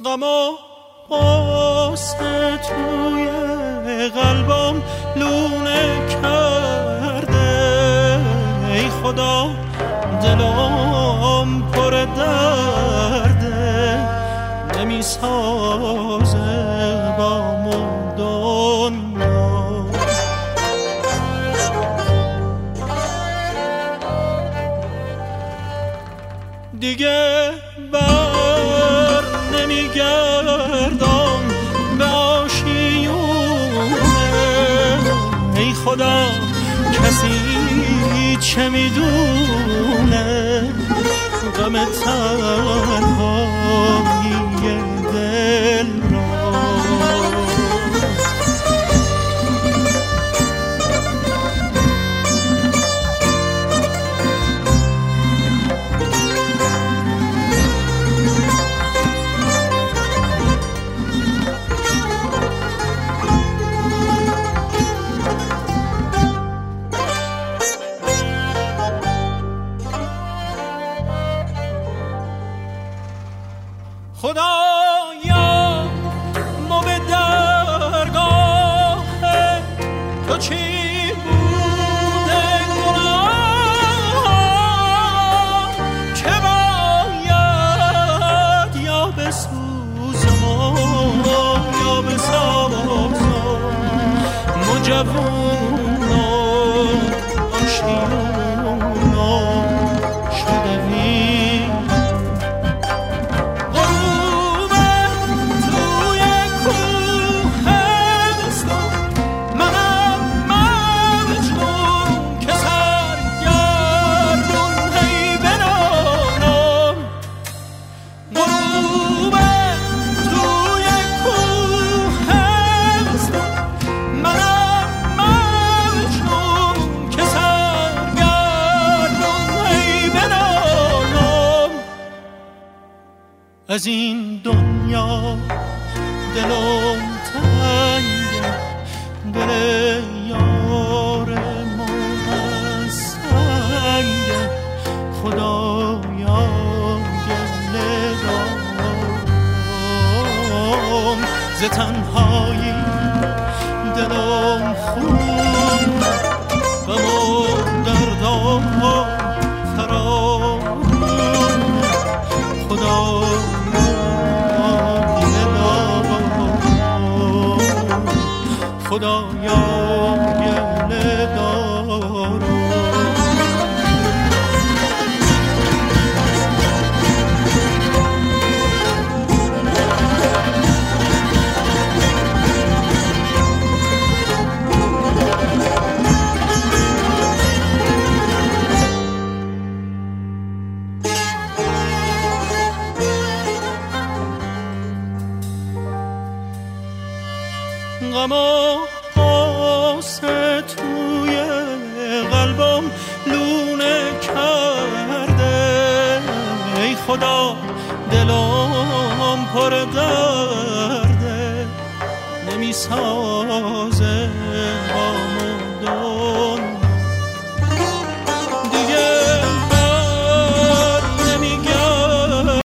غم و غصه توی قلبم لونه کرده، ای خدا دلم پر درده، نمیسازه با دنیا. دیگه بر نمیگردم به آشیونه، ای خدا کسی چه میدونه غم تنهایی دل را. خدایا ما به درگاه تو چی بوده گناه، که باید یا بسوزم یا بسازم، مجوونم آشیونم شدوی. از این دنیا دلم تنگه، دل یار من سنگه، خدایا گله دارم، ز تنهایی دلم خون غم و دردم فراخون، خدا خدایا گله دارم. غم و غصه توی قلبم لونه کرده، ای خدا دلم پر درده، نمیسازه